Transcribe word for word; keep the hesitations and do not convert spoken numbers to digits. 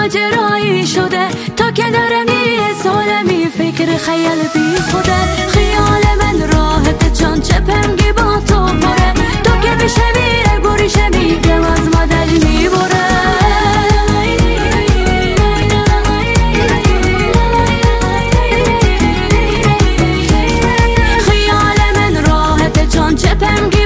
ماجرایی شده تا کنار میره سالمی فکر خیال بی خوده خیال من راحت جان چه پنگی با تو بره تو که میشه میره گوریشه میگم از مدل میبره خیال من راحت جان چه پنگی